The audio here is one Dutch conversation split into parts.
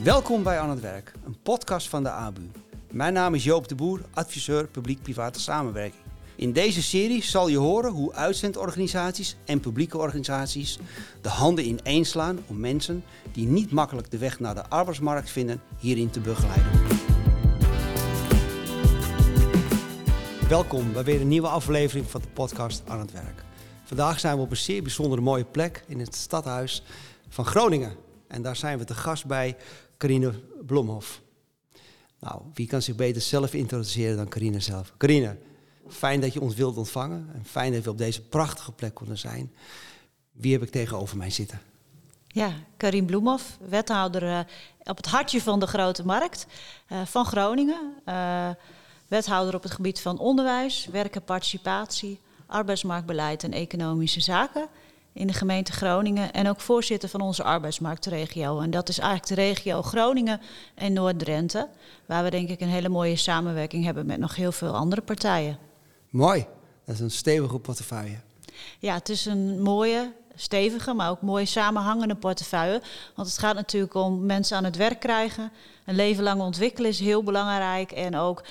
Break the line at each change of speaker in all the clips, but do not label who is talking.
Welkom bij Aan het Werk, een podcast van de ABU. Mijn naam is Joop de Boer, adviseur publiek-private samenwerking. In deze serie zal je horen hoe uitzendorganisaties en publieke organisaties de handen ineen slaan om mensen die niet makkelijk de weg naar de arbeidsmarkt vinden hierin te begeleiden. Welkom bij weer een nieuwe aflevering van de podcast Aan het Werk. Vandaag zijn we op een zeer bijzondere mooie plek in het stadhuis van Groningen. En daar zijn we te gast bij Carine Bloemhof. Nou, wie kan zich beter zelf introduceren dan Carine zelf? Carine, fijn dat je ons wilt ontvangen en fijn dat we op deze prachtige plek konden zijn. Wie heb ik tegenover mij zitten?
Ja, Carine Bloemhof, wethouder op het hartje van de Grote Markt van Groningen. Wethouder op het gebied van onderwijs, werk en participatie, arbeidsmarktbeleid en economische zaken in de gemeente Groningen. En ook voorzitter van onze arbeidsmarktregio. En dat is eigenlijk de regio Groningen en Noord-Drenthe. Waar we denk ik een hele mooie samenwerking hebben met nog heel veel andere partijen.
Mooi, dat is een stevige portefeuille.
Ja, het is een mooie, stevige, maar ook mooi samenhangende portefeuille. Want het gaat natuurlijk om mensen aan het werk krijgen. Een leven lang ontwikkelen is heel belangrijk. En ook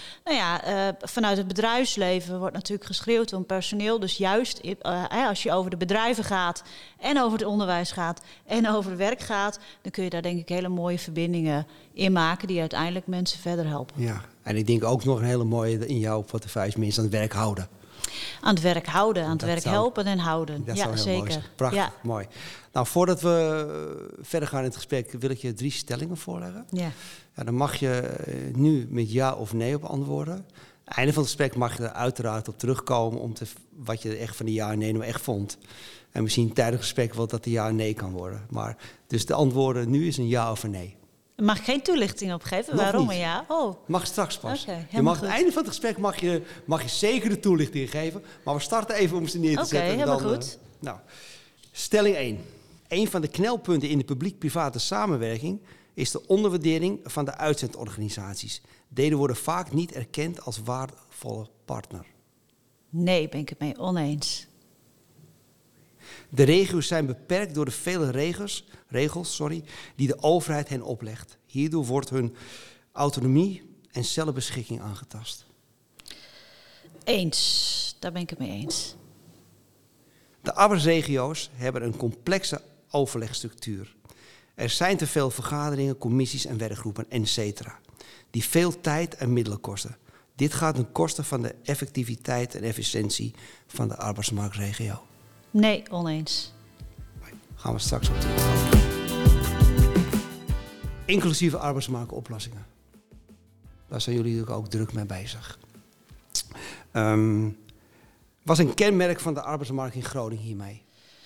vanuit het bedrijfsleven wordt natuurlijk geschreeuwd om personeel. Dus juist als je over de bedrijven gaat en over het onderwijs gaat en over het werk gaat, dan kun je daar denk ik hele mooie verbindingen in maken die uiteindelijk mensen verder helpen.
Ja, en ik denk ook nog een hele mooie in jouw portefeuille is mensen aan het werk houden.
Aan het werk houden, aan het werk helpen en houden.
Dat
ja,
zou heel
zeker.
mooi zijn. Prachtig,
ja.
Mooi. Nou, voordat we verder gaan in het gesprek, wil ik je 3 stellingen voorleggen.
Ja.
Ja, dan mag je nu met ja of nee op antwoorden. Einde van het gesprek mag je er uiteraard op terugkomen om wat je echt van die ja en nee nou echt vond. En misschien tijdens het gesprek wel dat de ja en nee kan worden. Maar dus de antwoorden nu is een ja of een nee.
Mag ik geen toelichting op geven?
Nog
Waarom
niet.
een ja? Oh.
Mag straks pas.
Okay,
je mag
goed.
aan het einde van het gesprek mag je zeker de toelichting geven. Maar we starten even om ze neer te zetten.
Oké, helemaal goed.
Stelling 1. Een van de knelpunten in de publiek-private samenwerking is de onderwaardering van de uitzendorganisaties. Deze worden vaak niet erkend als waardevolle partner.
Nee, ben ik het mee oneens.
De regio's zijn beperkt door de vele regels die de overheid hen oplegt. Hierdoor wordt hun autonomie en zelfbeschikking aangetast.
Eens, daar ben ik het mee eens.
De arbeidsregio's hebben een complexe overlegstructuur. Er zijn te veel vergaderingen, commissies en werkgroepen, etc. die veel tijd en middelen kosten. Dit gaat ten koste van de effectiviteit en efficiëntie van de arbeidsmarktregio.
Nee, oneens.
Daar gaan we straks op terugkomen. Inclusieve arbeidsmarktoplossingen. Daar zijn jullie natuurlijk ook druk mee bezig. Was een kenmerk van de arbeidsmarkt in Groningen hiermee?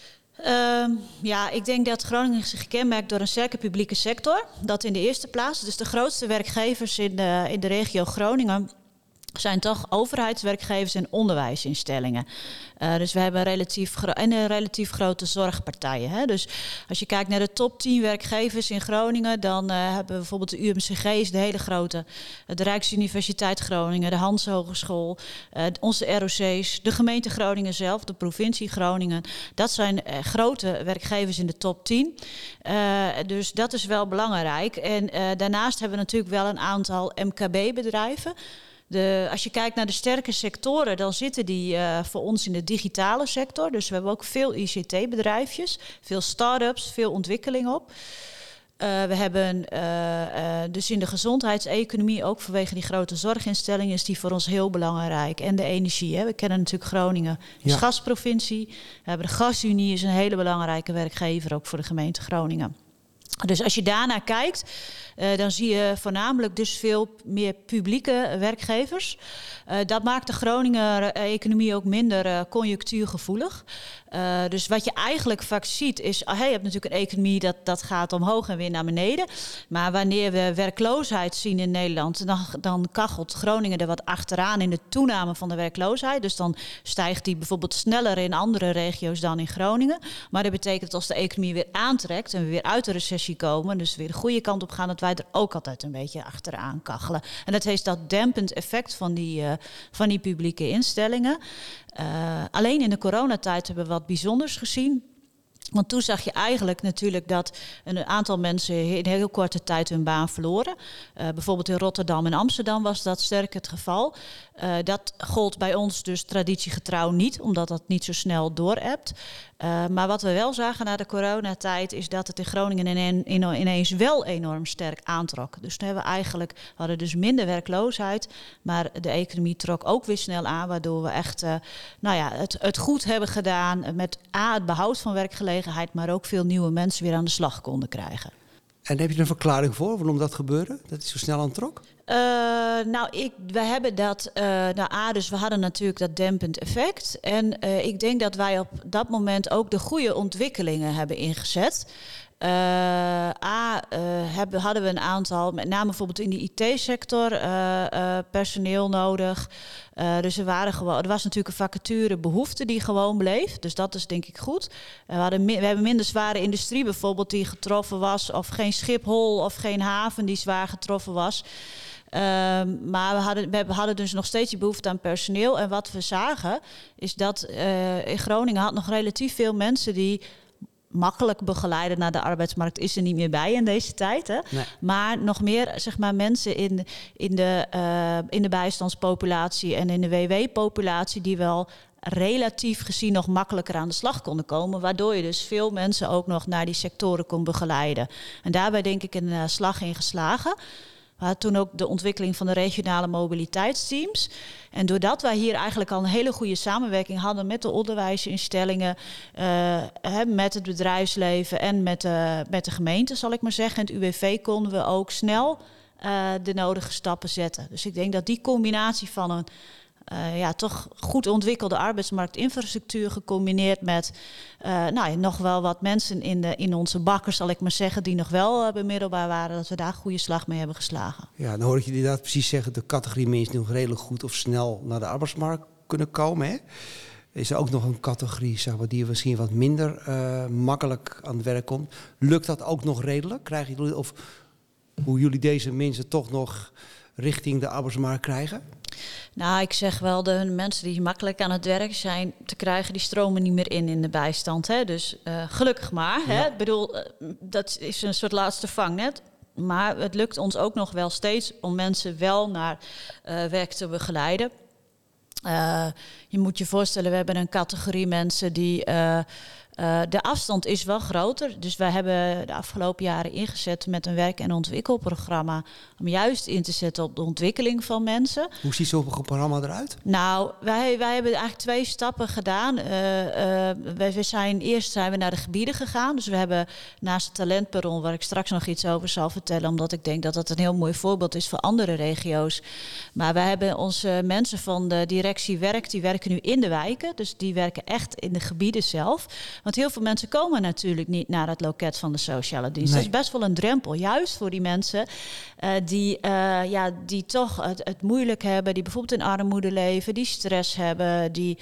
Ik denk dat Groningen zich kenmerkt door een sterke publieke sector. Dat in de eerste plaats. Dus de grootste werkgevers in de regio Groningen zijn toch overheidswerkgevers en onderwijsinstellingen. Dus we hebben relatief grote zorgpartijen. Hè? Dus als je kijkt naar de top 10 werkgevers in Groningen, dan hebben we bijvoorbeeld de UMCG, is de hele grote, de Rijksuniversiteit Groningen, de Hans Hogeschool, onze ROC's, de gemeente Groningen zelf, de provincie Groningen. Dat zijn grote werkgevers in de top 10. Dus dat is wel belangrijk. En daarnaast hebben we natuurlijk wel een aantal MKB-bedrijven. Als je kijkt naar de sterke sectoren, dan zitten die voor ons in de digitale sector. Dus we hebben ook veel ICT-bedrijfjes, veel start-ups, veel ontwikkeling op. We hebben dus in de gezondheidseconomie, ook vanwege die grote zorginstellingen, is die voor ons heel belangrijk. En de energie. Hè. We kennen natuurlijk Groningen als gasprovincie. We hebben de Gasunie, is een hele belangrijke werkgever, ook voor de gemeente Groningen. Dus als je daarnaar kijkt, dan zie je voornamelijk dus veel meer publieke werkgevers. Dat maakt de Groninger-economie ook minder conjunctuurgevoelig. Dus wat je eigenlijk vaak ziet is, je hebt natuurlijk een economie dat gaat omhoog en weer naar beneden. Maar wanneer we werkloosheid zien in Nederland, dan kachelt Groningen er wat achteraan in de toename van de werkloosheid. Dus dan stijgt die bijvoorbeeld sneller in andere regio's dan in Groningen. Maar dat betekent dat als de economie weer aantrekt en we weer uit de recessie komen, dus weer de goede kant op gaan, dat wij er ook altijd een beetje achteraan kachelen. En dat heeft dat dempend effect van die publieke instellingen. Alleen in de coronatijd hebben we wat bijzonders gezien. Want toen zag je eigenlijk natuurlijk dat een aantal mensen in heel korte tijd hun baan verloren. Bijvoorbeeld in Rotterdam en Amsterdam was dat sterk het geval. Dat gold bij ons dus traditiegetrouw niet, omdat dat niet zo snel doorebt. Maar wat we wel zagen na de coronatijd is dat het in Groningen ineens wel enorm sterk aantrok. Dus toen hadden we dus minder werkloosheid, maar de economie trok ook weer snel aan, waardoor we echt het goed hebben gedaan met het behoud van werkgelegenheid, maar ook veel nieuwe mensen weer aan de slag konden krijgen.
En heb je er een verklaring voor waarom dat gebeurde? Dat het zo snel aantrok?
We hebben dat. Dus we hadden natuurlijk dat dempend effect. En ik denk dat wij op dat moment ook de goede ontwikkelingen hebben ingezet. Hadden we een aantal, met name bijvoorbeeld in de IT-sector, personeel nodig. Dus er was natuurlijk een vacaturebehoefte die gewoon bleef. Dus dat is denk ik goed. We hebben minder zware industrie bijvoorbeeld die getroffen was. Of geen Schiphol of geen haven die zwaar getroffen was. Maar we hadden dus nog steeds die behoefte aan personeel. En wat we zagen is dat in Groningen had nog relatief veel mensen die makkelijk begeleiden naar de arbeidsmarkt is er niet meer bij in deze tijd. Hè? Nee. Maar nog meer mensen in de bijstandspopulatie en in de WW-populatie die wel relatief gezien nog makkelijker aan de slag konden komen. Waardoor je dus veel mensen ook nog naar die sectoren kon begeleiden. En daarbij denk ik een slag in geslagen. We hadden toen ook de ontwikkeling van de regionale mobiliteitsteams. En doordat wij hier eigenlijk al een hele goede samenwerking hadden met de onderwijsinstellingen, met het bedrijfsleven en met de gemeente, zal ik maar zeggen. En het UWV konden we ook snel de nodige stappen zetten. Dus ik denk dat die combinatie van een toch goed ontwikkelde arbeidsmarktinfrastructuur gecombineerd met nog wel wat mensen in onze bakkers, zal ik maar zeggen, die nog wel bemiddelbaar waren, dat we daar goede slag mee hebben geslagen. Ja,
dan hoor ik je inderdaad precies zeggen, de categorie mensen die nog redelijk goed of snel naar de arbeidsmarkt kunnen komen. Hè? Is er ook nog een categorie, zeg maar, die misschien wat minder makkelijk aan het werk komt. Lukt dat ook nog redelijk? Krijgen jullie, of hoe jullie deze mensen toch nog richting de arbeidsmarkt krijgen?
Nou, ik zeg wel, de mensen die makkelijk aan het werk zijn te krijgen, die stromen niet meer in de bijstand. Hè? Dus gelukkig maar. Ja. Hè? Ik bedoel, dat is een soort laatste vangnet. Maar het lukt ons ook nog wel steeds om mensen wel naar werk te begeleiden. Je moet je voorstellen, we hebben een categorie mensen die de afstand is wel groter. Dus wij hebben de afgelopen jaren ingezet met een werk- en ontwikkelprogramma om juist in te zetten op de ontwikkeling van mensen.
Hoe ziet zo'n programma eruit?
Nou, wij hebben eigenlijk 2 stappen gedaan. Eerst zijn we naar de gebieden gegaan. Dus we hebben naast het talentperron, waar ik straks nog iets over zal vertellen, omdat ik denk dat dat een heel mooi voorbeeld is voor andere regio's. Maar wij hebben onze mensen van de directie werk, die werken nu in de wijken. Dus die werken echt in de gebieden zelf. Want heel veel mensen komen natuurlijk niet naar het loket van de sociale dienst. Nee. Dat is best wel een drempel, juist voor die mensen die toch het moeilijk hebben, die bijvoorbeeld in armoede leven, die stress hebben, die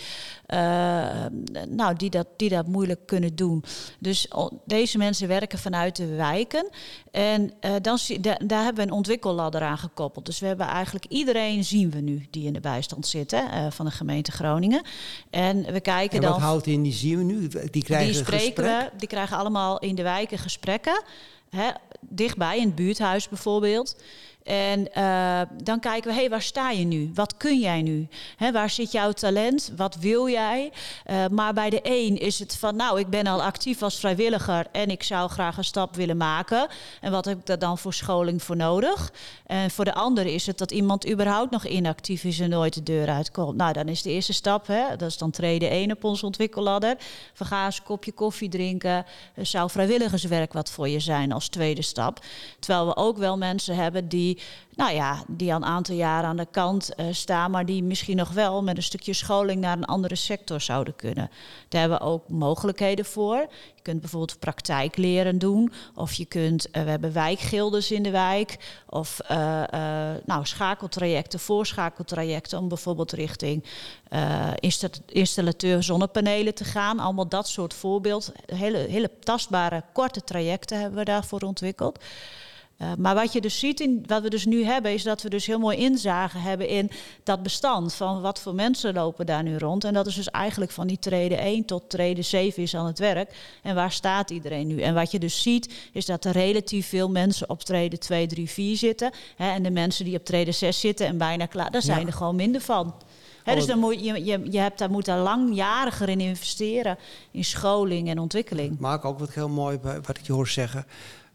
dat moeilijk kunnen doen. Dus deze mensen werken vanuit de wijken. En daar hebben we een ontwikkelladder aan gekoppeld. Dus we hebben eigenlijk iedereen zien we nu die in de bijstand zit, van de gemeente Groningen. En we kijken
dan. En wat houdt in die zien we nu? Die spreken
we. Die krijgen allemaal in de wijken gesprekken. Dichtbij, in het buurthuis bijvoorbeeld. En dan kijken we, waar sta je nu? Wat kun jij nu? Waar zit jouw talent? Wat wil jij? Maar bij de een is het van, ik ben al actief als vrijwilliger en ik zou graag een stap willen maken. En wat heb ik daar dan voor scholing voor nodig? En voor de ander is het dat iemand überhaupt nog inactief is en nooit de deur uitkomt. Nou, dan is de eerste stap, dat is dan trede 1 op onze ontwikkelladder. Ga eens een kopje koffie drinken. Zou vrijwilligerswerk wat voor je zijn als tweede stap? Terwijl we ook wel mensen hebben die al een aantal jaren aan de kant staan, maar die misschien nog wel met een stukje scholing naar een andere sector zouden kunnen. Daar hebben we ook mogelijkheden voor. Je kunt bijvoorbeeld praktijkleren doen, of je kunt, we hebben wijkgildes in de wijk, of schakeltrajecten, voorschakeltrajecten, om bijvoorbeeld richting installateur zonnepanelen te gaan. Allemaal dat soort voorbeeld. Hele tastbare, korte trajecten hebben we daarvoor ontwikkeld. Maar wat je dus ziet, wat we dus nu hebben, is dat we dus heel mooi inzage hebben in dat bestand van wat voor mensen lopen daar nu rond. En dat is dus eigenlijk van die trede 1 tot trede 7 is aan het werk. En waar staat iedereen nu? En wat je dus ziet, is dat er relatief veel mensen op trede 2, 3, 4 zitten. Hè, en de mensen die op trede 6 zitten en bijna klaar, daar zijn er gewoon minder van. Dus dan moet daar langjariger in investeren, in scholing en ontwikkeling.
Maar ook wat heel mooi, wat ik je hoor zeggen,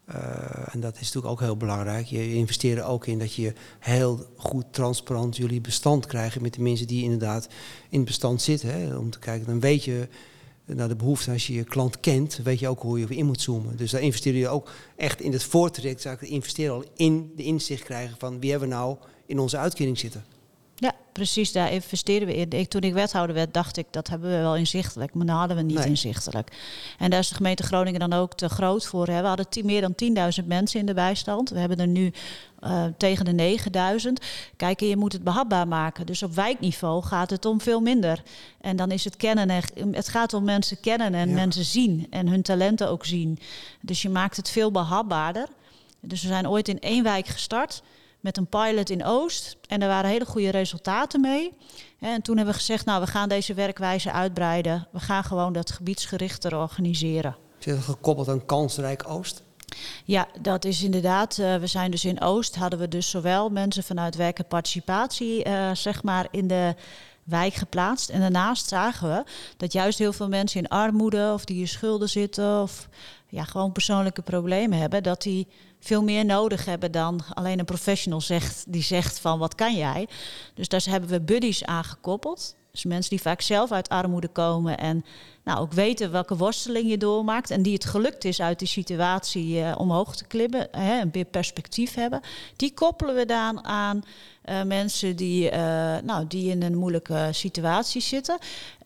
en dat is natuurlijk ook heel belangrijk. Je investeert ook in dat je heel goed transparant jullie bestand krijgt met de mensen die inderdaad in het bestand zitten. Hè, om te kijken, dan weet je naar de behoefte, als je je klant kent, weet je ook hoe je in moet zoomen. Dus daar investeer je ook echt in het voortraject. Zou ik investeren al in de inzicht krijgen van wie hebben we nou in onze uitkering zitten.
Ja, precies, daar investeren we in. Toen ik wethouder werd, dacht ik, dat hebben we wel inzichtelijk. Maar dat hadden we niet inzichtelijk. En daar is de gemeente Groningen dan ook te groot voor. Hè. We hadden meer dan 10.000 mensen in de bijstand. We hebben er nu tegen de 9.000. Kijk, en je moet het behapbaar maken. Dus op wijkniveau gaat het om veel minder. En dan is het kennen. Het gaat om mensen kennen en mensen zien. En hun talenten ook zien. Dus je maakt het veel behapbaarder. Dus we zijn ooit in 1 wijk gestart met een pilot in Oost. En daar waren hele goede resultaten mee. En toen hebben we gezegd, nou, we gaan deze werkwijze uitbreiden. We gaan gewoon dat gebiedsgerichter organiseren.
Is dat gekoppeld aan kansrijk Oost?
Ja, dat is inderdaad. We zijn dus in Oost, hadden we dus zowel mensen vanuit werk en participatie, zeg maar, in de wijk geplaatst. En daarnaast zagen we dat juist heel veel mensen in armoede of die in schulden zitten of gewoon persoonlijke problemen hebben, dat die veel meer nodig hebben dan alleen een professional die zegt van wat kan jij. Dus daar hebben we buddies aangekoppeld. Dus mensen die vaak zelf uit armoede komen en ook weten welke worsteling je doormaakt. En die het gelukt is uit die situatie omhoog te klimmen, een meer perspectief hebben. Die koppelen we dan aan mensen die in een moeilijke situatie zitten.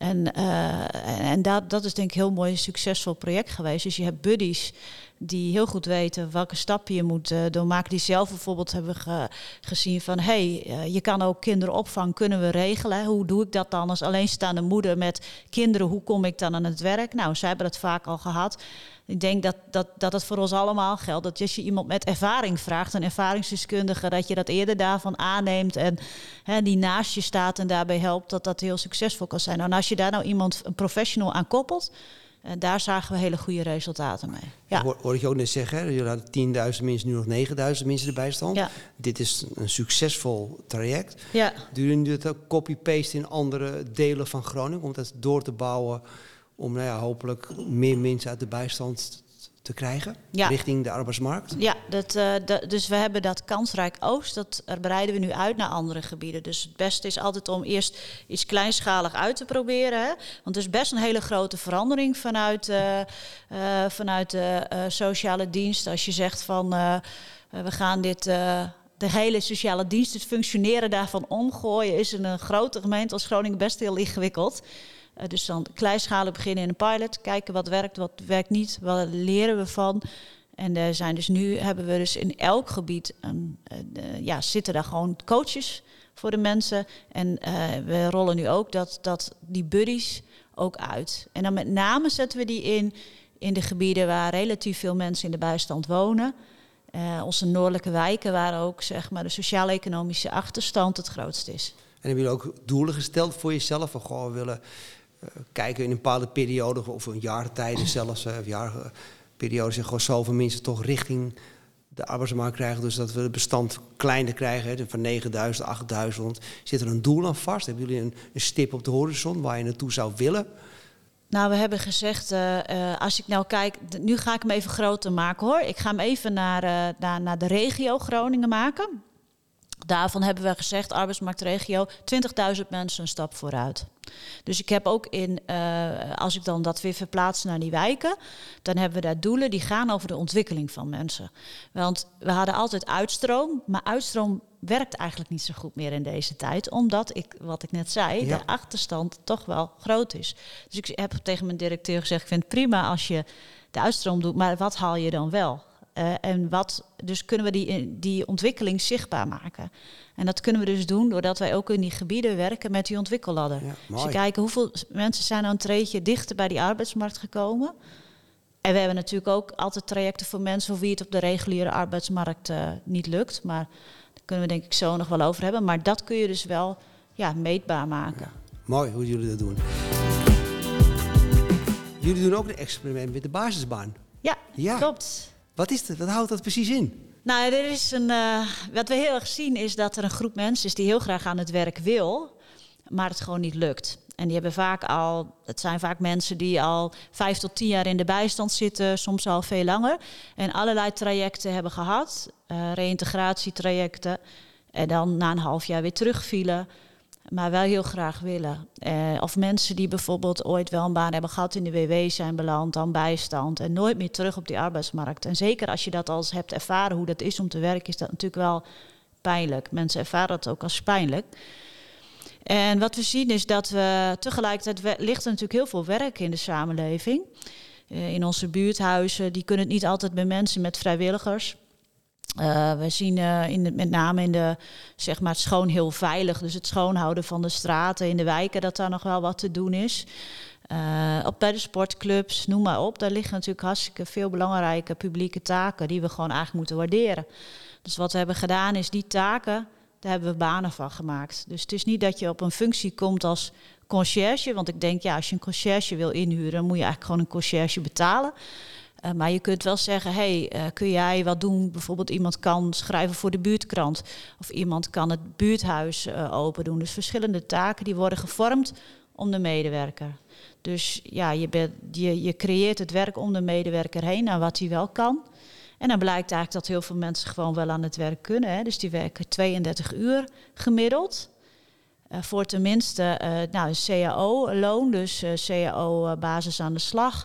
En dat is denk ik een heel mooi succesvol project geweest. Dus je hebt buddies die heel goed weten welke stappen je moet doormaken. Die zelf bijvoorbeeld hebben gezien van je kan ook kinderopvang kunnen we regelen. Hè? Hoe doe ik dat dan als alleenstaande moeder met kinderen? Hoe kom ik dan aan het werk? Nou, zij hebben dat vaak al gehad. Ik denk dat het voor ons allemaal geldt. Dat als je iemand met ervaring vraagt, een ervaringsdeskundige, dat je dat eerder daarvan aanneemt en die naast je staat en daarbij helpt, dat heel succesvol kan zijn. Nou, en als je daar een professional aan koppelt, daar zagen we hele goede resultaten mee. Ja.
Hoor ik je ook net zeggen, hè? Jullie hadden 10.000 mensen, nu nog 9.000 mensen erbij staan. Ja. Dit is een succesvol traject. Ja. Doen jullie dit ook copy-paste in andere delen van Groningen om dat door te bouwen, om hopelijk meer mensen uit de bijstand te krijgen richting de arbeidsmarkt? Ja,
dus we hebben dat kansrijk Oost, dat breiden we nu uit naar andere gebieden. Dus het beste is altijd om eerst iets kleinschalig uit te proberen. Hè? Want het is best een hele grote verandering vanuit de sociale dienst. Als je zegt van we gaan de hele sociale dienst, het functioneren daarvan omgooien, is in een grote gemeente als Groningen best heel ingewikkeld. Dus dan kleinschalig beginnen in een pilot, kijken wat werkt niet, wat leren we van. En hebben we dus in elk gebied, zitten daar gewoon coaches voor de mensen. En we rollen nu ook die buddies ook uit. En dan met name zetten we die in de gebieden waar relatief veel mensen in de bijstand wonen. Onze noordelijke wijken waar ook zeg maar de sociaal-economische achterstand het grootst is.
En hebben jullie ook doelen gesteld voor jezelf? Van we willen kijken in een bepaalde periode of een jaartijden zelfs, jaarperiode, gewoon zoveel mensen toch richting de arbeidsmarkt krijgen. Dus dat we het bestand kleiner krijgen, van 9.000, 8.000. Zit er een doel aan vast? Hebben jullie een stip op de horizon waar je naartoe zou willen?
Nou, we hebben gezegd, als ik nou kijk, nu ga ik hem even groter maken hoor. Ik ga hem even naar de regio Groningen maken. Daarvan hebben we gezegd, arbeidsmarktregio, 20.000 mensen een stap vooruit. Dus ik heb ook als ik dan dat weer verplaats naar die wijken, dan hebben we daar doelen die gaan over de ontwikkeling van mensen. Want we hadden altijd uitstroom, maar uitstroom werkt eigenlijk niet zo goed meer in deze tijd. Omdat wat ik net zei, de achterstand toch wel groot is. Dus ik heb tegen mijn directeur gezegd, ik vind het prima als je de uitstroom doet, maar wat haal je dan wel? Dus kunnen we die ontwikkeling zichtbaar maken. En dat kunnen we dus doen doordat wij ook in die gebieden werken met die ontwikkelladder. Ja, dus we kijken hoeveel mensen zijn nou een treedje dichter bij die arbeidsmarkt gekomen. En we hebben natuurlijk ook altijd trajecten voor mensen voor wie het op de reguliere arbeidsmarkt niet lukt. Maar daar kunnen we denk ik zo nog wel over hebben. Maar dat kun je dus wel meetbaar maken.
Ja, mooi hoe jullie dat doen. Jullie doen ook een experiment met de basisbaan.
Ja, klopt.
Wat is dat? Wat houdt dat precies in?
Nou, er is wat we heel erg zien is dat er een groep mensen is die heel graag aan het werk wil, maar het gewoon niet lukt. En die hebben het zijn vaak mensen die al 5 tot 10 jaar in de bijstand zitten, soms al veel langer. En allerlei trajecten hebben gehad, reïntegratietrajecten. En dan na een half jaar weer terugvielen, maar wel heel graag willen. Of mensen die bijvoorbeeld ooit wel een baan hebben gehad, in de WW zijn beland, dan bijstand en nooit meer terug op die arbeidsmarkt. En zeker als je dat al eens hebt ervaren hoe dat is om te werken, is dat natuurlijk wel pijnlijk. Mensen ervaren dat ook als pijnlijk. En wat we zien is dat we tegelijkertijd ligt er natuurlijk heel veel werk in de samenleving. In onze buurthuizen, die kunnen het niet altijd bij mensen met vrijwilligers. We zien met name in de, zeg maar, het schoon heel veilig, dus het schoonhouden van de straten in de wijken, dat daar nog wel wat te doen is. Bij de sportclubs, noem maar op, daar liggen natuurlijk hartstikke veel belangrijke publieke taken die we gewoon eigenlijk moeten waarderen. Dus wat we hebben gedaan is die taken, daar hebben we banen van gemaakt. Dus het is niet dat je op een functie komt als conciërge, want ik denk als je een conciërge wil inhuren, dan moet je eigenlijk gewoon een conciërge betalen. Maar je kunt wel zeggen, kun jij wat doen? Bijvoorbeeld iemand kan schrijven voor de buurtkrant. Of iemand kan het buurthuis open doen. Dus verschillende taken die worden gevormd om de medewerker. Dus je creëert het werk om de medewerker heen naar wat hij wel kan. En dan blijkt eigenlijk dat heel veel mensen gewoon wel aan het werk kunnen. Hè? Dus die werken 32 uur gemiddeld. Voor tenminste een CAO-loon, dus CAO-basis aan de slag.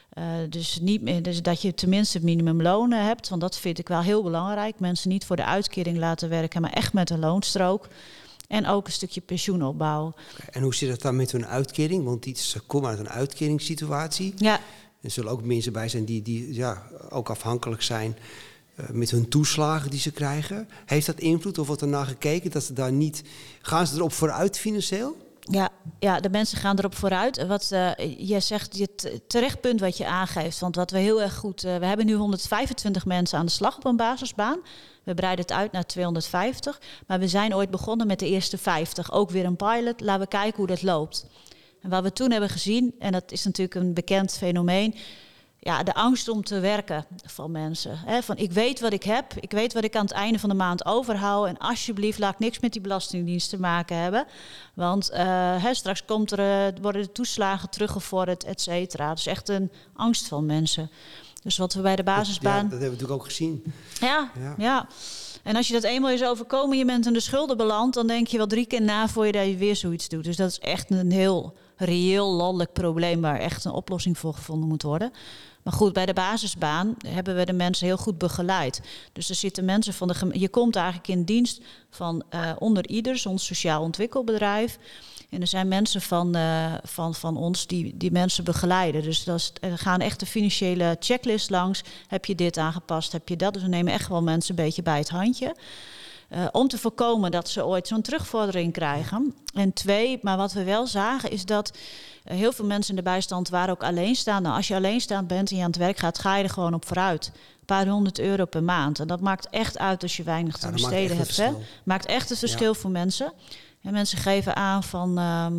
Dus dat je tenminste het minimumloon hebt. Want dat vind ik wel heel belangrijk. Mensen niet voor de uitkering laten werken, maar echt met een loonstrook. En ook een stukje pensioenopbouw. Okay,
en hoe zit het dan met hun uitkering? Want ze komen uit een uitkeringssituatie.
Ja.
Er zullen ook mensen bij zijn die ook afhankelijk zijn met hun toeslagen die ze krijgen. Heeft dat invloed of wordt er naar gekeken dat ze daar niet... Gaan ze erop vooruit financieel?
Ja, de mensen gaan erop vooruit. Wat je zegt, het terechtpunt wat je aangeeft. Want wat we heel erg goed... we hebben nu 125 mensen aan de slag op een basisbaan. We breiden het uit naar 250. Maar we zijn ooit begonnen met de eerste 50. Ook weer een pilot. Laten we kijken hoe dat loopt. En wat we toen hebben gezien, en dat is natuurlijk een bekend fenomeen... de angst om te werken van mensen. Van ik weet wat ik heb, ik weet wat ik aan het einde van de maand overhoud... en alsjeblieft laat ik niks met die Belastingdienst te maken hebben. Want straks worden de toeslagen teruggevorderd, et cetera. Dus echt een angst van mensen. Dus wat we bij de basisbaan...
Ja, dat hebben we natuurlijk ook gezien.
Ja. En als je dat eenmaal is overkomen, je bent in de schulden beland... dan denk je wel 3 keer na voor je weer zoiets doet. Dus dat is echt een heel reëel landelijk probleem... waar echt een oplossing voor gevonden moet worden. Maar goed, bij de basisbaan hebben we de mensen heel goed begeleid. Dus er zitten mensen van je komt eigenlijk in dienst van Onder Ieders, ons sociaal ontwikkelbedrijf... En er zijn mensen van ons die mensen begeleiden. Dus er gaan echt de financiële checklist langs. Heb je dit aangepast? Heb je dat? Dus we nemen echt wel mensen een beetje bij het handje. Om te voorkomen dat ze ooit zo'n terugvordering krijgen. En 2, maar wat we wel zagen is dat heel veel mensen in de bijstand waren ook alleenstaand. Nou, als je alleenstaand bent en je aan het werk gaat, ga je er gewoon op vooruit. Een paar €100 per maand. En dat maakt echt uit als je weinig te besteden hebt. Hè? Maakt echt het verschil voor mensen. En mensen geven aan van...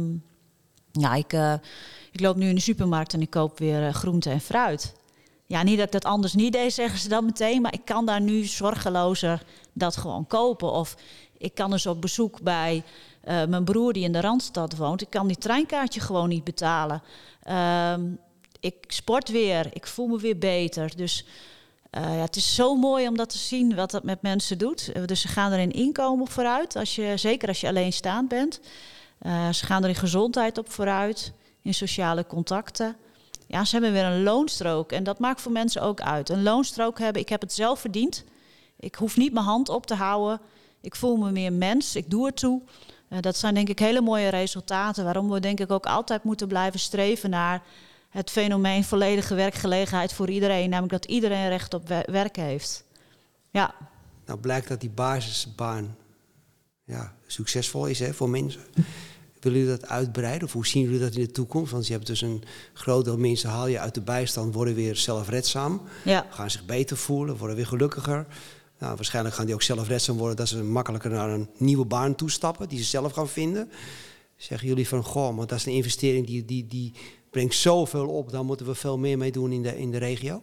ik loop nu in de supermarkt en ik koop weer groente en fruit. Ja, niet dat ik dat anders niet deed, zeggen ze dan meteen. Maar ik kan daar nu zorgelozer dat gewoon kopen. Of ik kan dus op bezoek bij mijn broer die in de Randstad woont. Ik kan die treinkaartje gewoon niet betalen. Ik sport weer, ik voel me weer beter. Dus het is zo mooi om dat te zien wat dat met mensen doet. Dus ze gaan er in inkomen op vooruit, zeker als je alleenstaand bent. Ze gaan er in gezondheid op vooruit, in sociale contacten. Ja, ze hebben weer een loonstrook en dat maakt voor mensen ook uit. Een loonstrook hebben, ik heb het zelf verdiend. Ik hoef niet mijn hand op te houden. Ik voel me meer mens, ik doe ertoe. Dat zijn denk ik hele mooie resultaten, waarom we denk ik ook altijd moeten blijven streven naar het fenomeen volledige werkgelegenheid voor iedereen. Namelijk dat iedereen recht op werk heeft. Ja.
Nou blijkt dat die basisbaan succesvol is voor mensen. Willen jullie dat uitbreiden? Of hoe zien jullie dat in de toekomst? Want je hebt dus een groot deel mensen haal je uit de bijstand, worden weer zelfredzaam.
Ja.
Gaan zich beter voelen, worden weer gelukkiger. Nou, waarschijnlijk gaan die ook zelfredzaam worden, dat ze makkelijker naar een nieuwe baan toestappen, die ze zelf gaan vinden. Zeggen jullie van, goh, maar dat is een investering die brengt zoveel op, daar moeten we veel meer mee doen in de regio?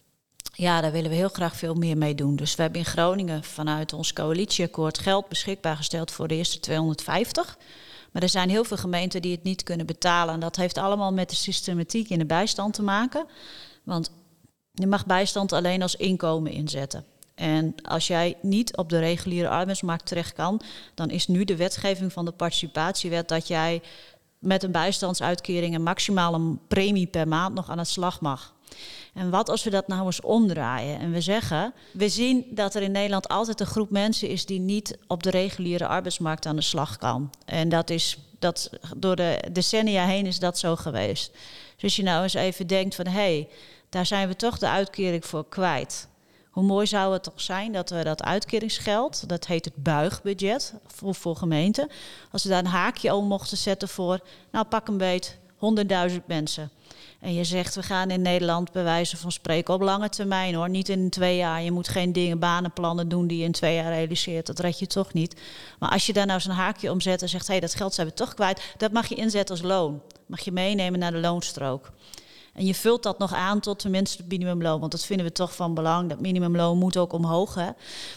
Ja, daar willen we heel graag veel meer mee doen. Dus we hebben in Groningen vanuit ons coalitieakkoord geld beschikbaar gesteld voor de eerste 250. Maar er zijn heel veel gemeenten die het niet kunnen betalen. En dat heeft allemaal met de systematiek in de bijstand te maken. Want je mag bijstand alleen als inkomen inzetten. En als jij niet op de reguliere arbeidsmarkt terecht kan, dan is nu de wetgeving van de participatiewet dat jij met een bijstandsuitkering en maximaal een premie per maand nog aan het slag mag. En wat als we dat nou eens omdraaien en we zeggen, we zien dat er in Nederland altijd een groep mensen is die niet op de reguliere arbeidsmarkt aan de slag kan. En dat door de decennia heen is dat zo geweest. Dus als je nou eens even denkt van, hé, daar zijn we toch de uitkering voor kwijt. Hoe mooi zou het toch zijn dat we dat uitkeringsgeld, dat heet het buigbudget voor gemeenten, als we daar een haakje om mochten zetten voor, nou pak een beet, 100.000 mensen. En je zegt, we gaan in Nederland bij wijze van spreken op lange termijn hoor, niet in 2 jaar. Je moet geen banenplannen doen die je in 2 jaar realiseert, dat red je toch niet. Maar als je daar nou eens een haakje om zet en zegt, hé, dat geld zijn we toch kwijt, dat mag je inzetten als loon. Mag je meenemen naar de loonstrook. En je vult dat nog aan tot tenminste het minimumloon. Want dat vinden we toch van belang. Dat minimumloon moet ook omhoog. Hè?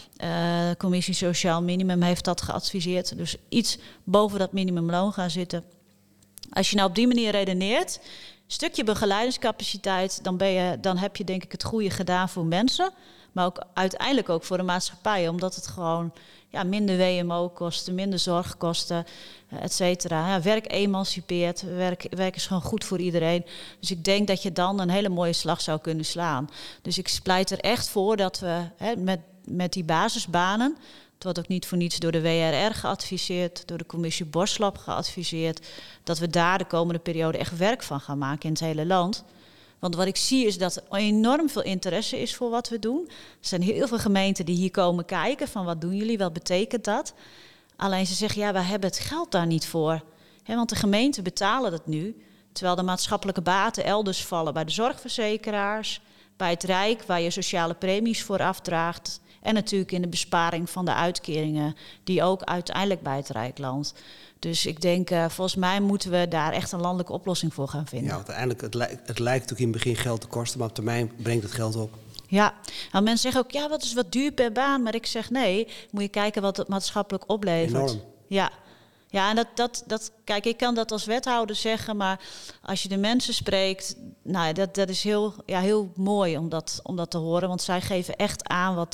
De Commissie Sociaal Minimum heeft dat geadviseerd. Dus iets boven dat minimumloon gaan zitten. Als je nou op die manier redeneert, een stukje begeleidingscapaciteit, dan heb je denk ik het goede gedaan voor mensen. Maar ook uiteindelijk ook voor de maatschappij. Omdat het gewoon minder WMO-kosten, minder zorgkosten, et cetera. Ja, werk emancipeert, werk is gewoon goed voor iedereen. Dus ik denk dat je dan een hele mooie slag zou kunnen slaan. Dus ik pleit er echt voor dat we met die basisbanen, het wordt ook niet voor niets door de WRR geadviseerd, door de commissie Borslap geadviseerd, dat we daar de komende periode echt werk van gaan maken in het hele land. Want wat ik zie is dat er enorm veel interesse is voor wat we doen. Er zijn heel veel gemeenten die hier komen kijken van wat doen jullie, wat betekent dat? Alleen ze zeggen, wij hebben het geld daar niet voor. Want de gemeenten betalen dat nu, terwijl de maatschappelijke baten elders vallen bij de zorgverzekeraars, bij het Rijk, waar je sociale premies voor afdraagt, en natuurlijk in de besparing van de uitkeringen, die ook uiteindelijk bij het Rijk landt. Dus ik denk, volgens mij moeten we daar echt een landelijke oplossing voor gaan vinden.
Ja, want uiteindelijk, het lijkt natuurlijk in het begin geld te kosten, maar op termijn brengt het geld op.
Ja, nou, mensen zeggen ook, wat is wat duur per baan? Maar ik zeg, nee, moet je kijken wat het maatschappelijk oplevert.
Enorm.
Ja, en kijk, ik kan dat als wethouder zeggen, maar als je de mensen spreekt, nou, dat is heel mooi om dat te horen. Want zij geven echt aan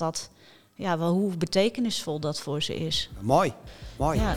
hoe betekenisvol dat voor ze is.
Mooi.
Ja.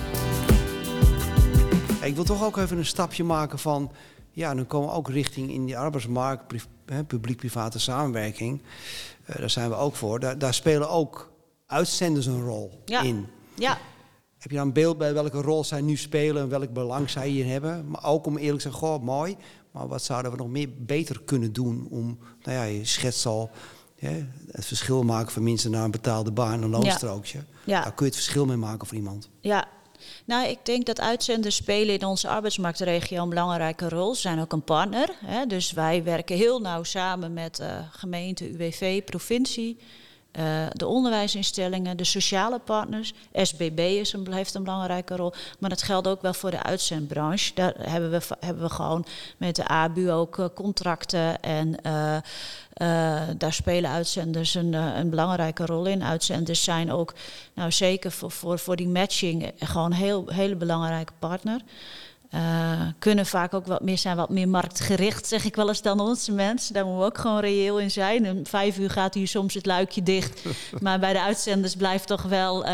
Ik wil toch ook even een stapje maken van, dan komen we ook richting in die arbeidsmarkt, publiek-private samenwerking. Daar zijn we ook voor. Daar spelen ook uitzenders een rol in.
Ja.
Heb je dan een beeld bij welke rol zij nu spelen en welk belang zij hier hebben? Maar ook om eerlijk te zeggen, goh, mooi. Maar wat zouden we nog beter kunnen doen om, je schetst al, het verschil maken van mensen naar een betaalde baan, een loonstrookje.
Ja.
Daar kun je het verschil mee maken voor iemand.
Ja. Nou, ik denk dat uitzenders spelen in onze arbeidsmarktregio een belangrijke rol. Ze zijn ook een partner. Dus wij werken heel nauw samen met gemeente, UWV, provincie, de onderwijsinstellingen, de sociale partners. SBB heeft een belangrijke rol. Maar dat geldt ook wel voor de uitzendbranche. Daar hebben we gewoon met de ABU ook contracten. En daar spelen uitzenders een belangrijke rol in. Uitzenders zijn ook, zeker voor die matching, gewoon een hele belangrijke partner. Kunnen vaak ook wat meer marktgericht, zeg ik wel eens, dan onze mensen. Daar moeten we ook gewoon reëel in zijn. Om 5 uur gaat hier soms het luikje dicht. Maar bij de uitzenders blijft toch wel,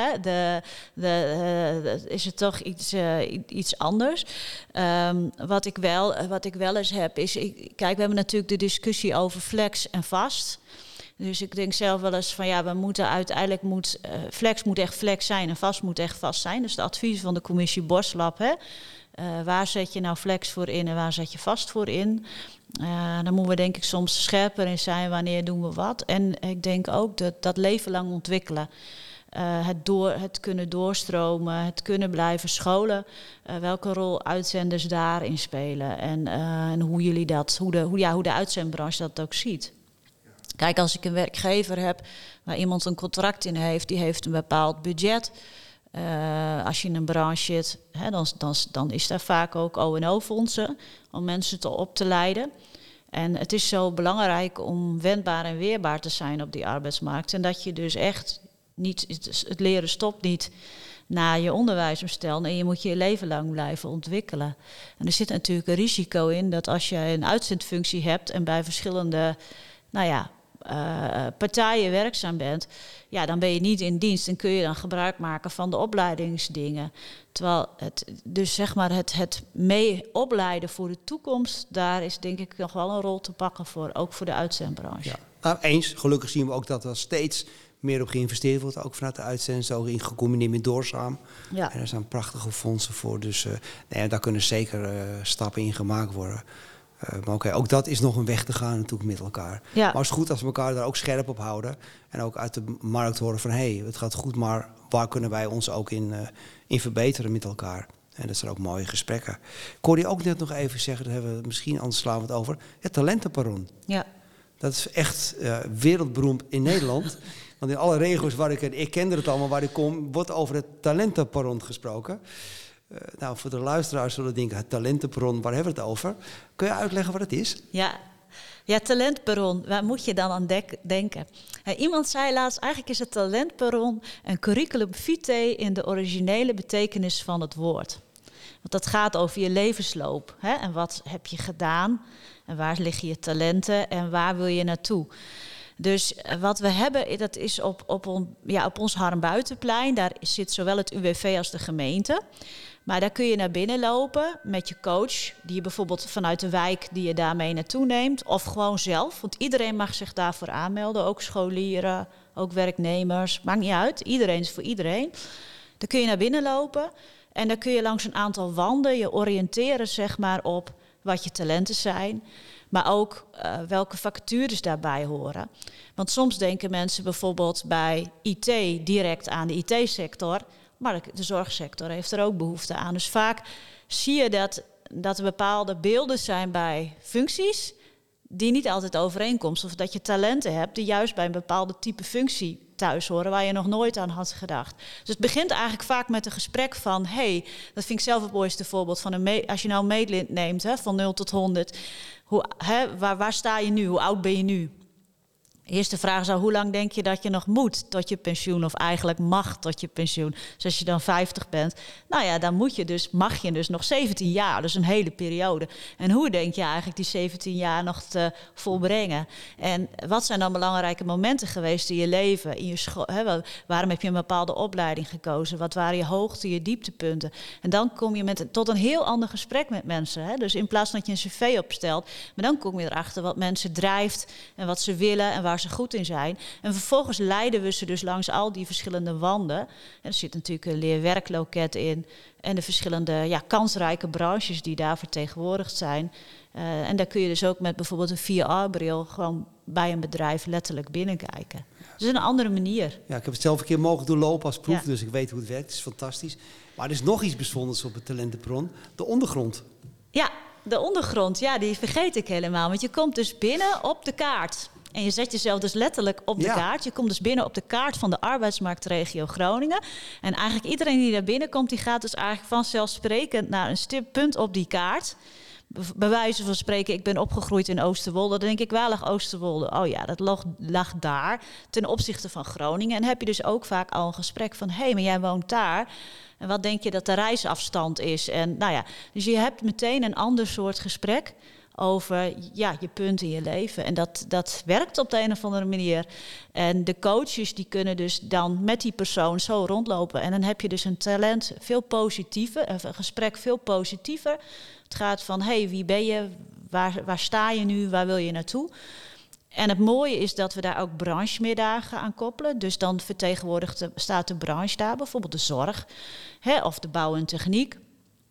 is het toch iets anders. Wat ik wel eens heb is, kijk, we hebben natuurlijk de discussie over flex en vast. Dus ik denk zelf wel eens van we moeten uiteindelijk flex moet echt flex zijn en vast moet echt vast zijn. Dus de advies van de commissie Borslap, waar zet je nou flex voor in en waar zet je vast voor in? Dan moeten we denk ik soms scherper in zijn wanneer doen we wat. En ik denk ook dat leven lang ontwikkelen. het kunnen doorstromen, het kunnen blijven scholen. Welke rol uitzenders daarin spelen en hoe jullie hoe de uitzendbranche dat ook ziet. Kijk, als ik een werkgever heb waar iemand een contract in heeft, die heeft een bepaald budget. Als je in een branche zit, dan is daar vaak ook O&O-fondsen om mensen op te leiden. En het is zo belangrijk om wendbaar en weerbaar te zijn op die arbeidsmarkt. En dat je dus echt niet, het leren stopt niet na je onderwijsbestel. En je moet je leven lang blijven ontwikkelen. En er zit natuurlijk een risico in dat als je een uitzendfunctie hebt en bij verschillende partijen werkzaam bent, dan ben je niet in dienst en kun je dan gebruik maken van de opleidingsdingen. Terwijl het mee opleiden voor de toekomst, daar is denk ik nog wel een rol te pakken voor, ook voor de uitzendbranche.
Ja, nou eens. Gelukkig zien we ook dat er steeds meer op geïnvesteerd wordt, ook vanuit de uitzenders, ook in gecombineerd met Doorzaam. Ja. En er zijn prachtige fondsen voor, dus daar kunnen zeker stappen in gemaakt worden. Maar ook dat is nog een weg te gaan natuurlijk met elkaar. Ja. Maar het is goed als we elkaar daar ook scherp op houden. En ook uit de markt horen van het gaat goed, maar waar kunnen wij ons ook in verbeteren met elkaar? En dat zijn ook mooie gesprekken. Ik hoorde je ook net nog even zeggen, daar hebben we misschien anders slaan we het over. Het talentenperron. Ja. Dat is echt wereldberoemd in Nederland. Want in alle regio's waar ik kende het allemaal, waar ik kom, wordt over het talentenperron gesproken. Voor de luisteraars zullen denken, het talentenperron, waar hebben we het over? Kun je uitleggen wat het is?
Ja, talentperron, waar moet je dan aan denken? Iemand zei laatst, eigenlijk is het talentperron een curriculum vitae in de originele betekenis van het woord. Want dat gaat over je levensloop. Hè? En wat heb je gedaan? En waar liggen je talenten? En waar wil je naartoe? Dus wat we hebben, dat is op ons Harmbuitenplein. Daar zit zowel het UWV als de gemeente. Maar daar kun je naar binnen lopen met je coach, die je bijvoorbeeld vanuit de wijk die je daarmee naartoe neemt. Of gewoon zelf, want iedereen mag zich daarvoor aanmelden. Ook scholieren, ook werknemers, maakt niet uit. Iedereen is voor iedereen. Daar kun je naar binnen lopen en dan kun je langs een aantal wanden je oriënteren op wat je talenten zijn. Maar ook welke vacatures daarbij horen. Want soms denken mensen bijvoorbeeld bij IT direct aan de IT-sector. Maar de zorgsector heeft er ook behoefte aan. Dus vaak zie je dat er bepaalde beelden zijn bij functies die niet altijd overeenkomsten. Of dat je talenten hebt die juist bij een bepaalde type functie thuis horen waar je nog nooit aan had gedacht. Dus het begint eigenlijk vaak met een gesprek van dat vind ik zelf het mooiste voorbeeld van als je nou een meetlint neemt van 0 tot 100. Waar sta je nu? Hoe oud ben je nu? De eerste vraag zou, hoe lang denk je dat je nog moet tot je pensioen? Of eigenlijk mag tot je pensioen? Dus als je dan 50 bent, dan mag je dus nog 17 jaar. Dus een hele periode. En hoe denk je eigenlijk die 17 jaar nog te volbrengen? En wat zijn dan belangrijke momenten geweest in je leven? In je school? Waarom heb je een bepaalde opleiding gekozen? Wat waren je hoogte, je dieptepunten? En dan kom je tot een heel ander gesprek met mensen. Dus in plaats van dat je een cv opstelt, maar dan kom je erachter wat mensen drijft en wat ze willen en waar ze goed in zijn. En vervolgens leiden we ze dus langs al die verschillende wanden. En er zit natuurlijk een leerwerkloket in. En de verschillende kansrijke branches die daar vertegenwoordigd zijn. En daar kun je dus ook met bijvoorbeeld een VR-bril gewoon bij een bedrijf letterlijk binnenkijken. Dus een andere manier. Ja,
ik heb het zelf een keer mogen doorlopen als proef, dus ik weet hoe het werkt. Het is fantastisch. Maar er is nog iets bijzonders op het talentenperron. De ondergrond.
Ja, de ondergrond. Ja, die vergeet ik helemaal. Want je komt dus binnen op de kaart. En je zet jezelf dus letterlijk op de kaart. Je komt dus binnen op de kaart van de arbeidsmarktregio Groningen. En eigenlijk iedereen die daar binnenkomt, die gaat dus eigenlijk vanzelfsprekend naar een stippunt op die kaart. Bij wijze van spreken, ik ben opgegroeid in Oosterwolde. Dan denk ik, waar lag Oosterwolde? Oh ja, dat lag daar ten opzichte van Groningen. En heb je dus ook vaak al een gesprek van, maar jij woont daar. En wat denk je dat de reisafstand is? En dus je hebt meteen een ander soort gesprek over je punten in je leven. En dat werkt op de een of andere manier. En de coaches die kunnen dus dan met die persoon zo rondlopen. En dan heb je dus een talent veel positiever, een gesprek veel positiever. Het gaat van, wie ben je? Waar sta je nu? Waar wil je naartoe? En het mooie is dat we daar ook branchemiddagen aan koppelen. Dus dan staat de branche daar, bijvoorbeeld de zorg of de bouw en techniek.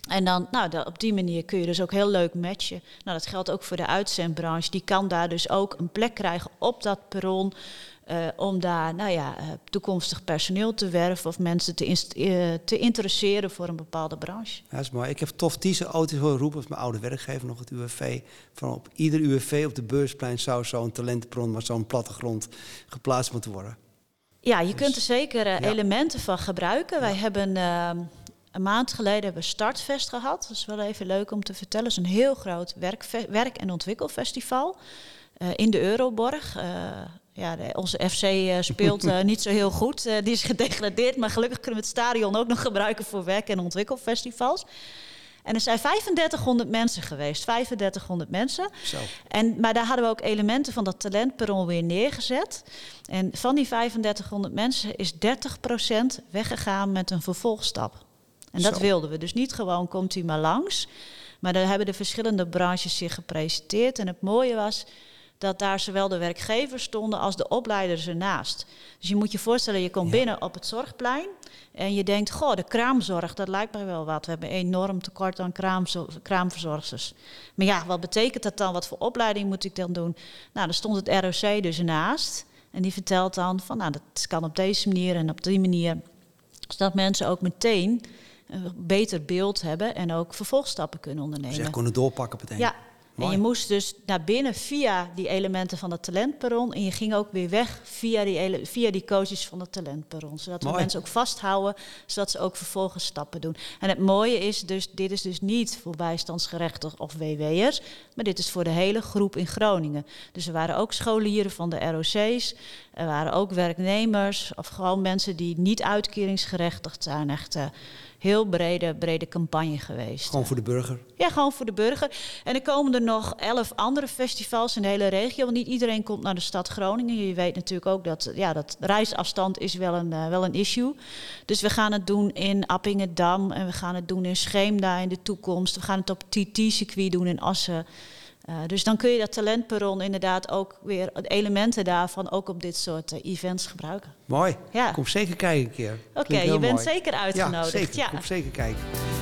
En dan, op die manier kun je dus ook heel leuk matchen. Nou, dat geldt ook voor de uitzendbranche. Die kan daar dus ook een plek krijgen op dat perron. Om daar toekomstig personeel te werven of mensen te interesseren voor een bepaalde branche.
Ja, dat is mooi. Ik heb tof auto's horen roepen, als mijn oude werkgever nog het UWV. Van op ieder UWV op de Beursplein zou zo'n talentenbron, maar zo'n plattegrond geplaatst moeten worden.
Ja, je kunt er zeker elementen van gebruiken. Wij hebben een maand geleden een Startfest gehad. Dat is wel even leuk om te vertellen. Het is een heel groot werk- en ontwikkelfestival in de Euroborg. Onze FC speelt niet zo heel goed. Die is gedegradeerd, maar gelukkig kunnen we het stadion ook nog gebruiken voor werk- en ontwikkelfestivals. En er zijn 3500 mensen geweest. 3500 mensen.
Zo.
Maar daar hadden we ook elementen van dat talentperron weer neergezet. En van die 3500 mensen is 30% weggegaan met een vervolgstap. En dat wilden we. Dus niet gewoon komt u maar langs. Maar daar hebben de verschillende branches zich gepresenteerd. En het mooie was dat daar zowel de werkgevers stonden als de opleiders ernaast. Dus je moet je voorstellen, je komt binnen op het Zorgplein en je denkt, de kraamzorg, dat lijkt mij wel wat. We hebben een enorm tekort aan kraamverzorgsters. Maar ja, wat betekent dat dan? Wat voor opleiding moet ik dan doen? Nou, daar stond het ROC dus ernaast. En die vertelt dan van, dat kan op deze manier en op die manier. Zodat mensen ook meteen een beter beeld hebben en ook vervolgstappen kunnen ondernemen.
Dus je kon het doorpakken meteen.
Ja.
Mooi.
En je moest dus naar binnen via die elementen van het talentperron. En je ging ook weer weg via die coaches van het talentperron. Zodat we mensen ook vasthouden, zodat ze ook vervolgens stappen doen. En het mooie is dus, dit is dus niet voor bijstandsgerechtigden of WW'ers. Maar dit is voor de hele groep in Groningen. Dus er waren ook scholieren van de ROC's. Er waren ook werknemers of gewoon mensen die niet uitkeringsgerechtigd zijn. Echt heel brede campagne geweest.
Gewoon voor de burger?
Ja, gewoon voor de burger. En er komen er nog 11 andere festivals in de hele regio. Want niet iedereen komt naar de stad Groningen. Je weet natuurlijk ook dat reisafstand is wel een issue. Dus we gaan het doen in Appingedam. En we gaan het doen in Scheemda in de toekomst. We gaan het op het TT-circuit doen in Assen. Dus dan kun je dat talentperron inderdaad ook weer elementen daarvan ook op dit soort events gebruiken.
Mooi.
Ja.
Kom zeker kijken een keer.
Oké, je bent zeker uitgenodigd.
Ja, zeker. Kom zeker kijken.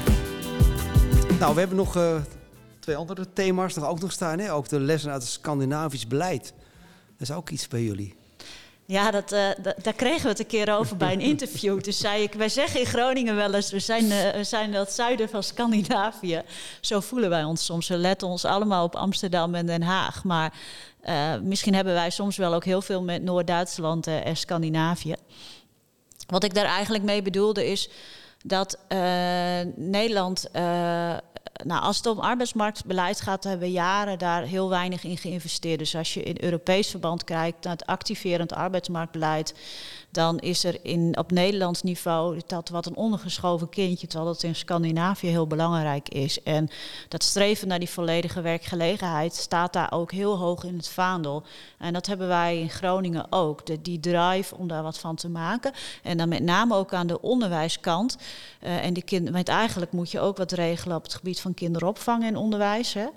Nou, we hebben nog 2 andere thema's ook nog staan. Hè? Ook de lessen uit het Scandinavisch beleid. Dat is ook iets bij jullie.
Ja, daar kregen we het een keer over bij een interview. Toen zei ik, wij zeggen in Groningen wel eens, we zijn het zuiden van Scandinavië. Zo voelen wij ons soms. We letten ons allemaal op Amsterdam en Den Haag. Maar misschien hebben wij soms wel ook heel veel met Noord-Duitsland en Scandinavië. Wat ik daar eigenlijk mee bedoelde is dat Nederland, als het om arbeidsmarktbeleid gaat, hebben we jaren daar heel weinig in geïnvesteerd. Dus als je in Europees verband kijkt naar het activerend arbeidsmarktbeleid, dan is er op Nederlands niveau dat wat een ondergeschoven kindje, terwijl dat in Scandinavië heel belangrijk is. En dat streven naar die volledige werkgelegenheid staat daar ook heel hoog in het vaandel. En dat hebben wij in Groningen ook, die drive om daar wat van te maken. En dan met name ook aan de onderwijskant. Want eigenlijk moet je ook wat regelen op het gebied van kinderopvang en onderwijs. Hè.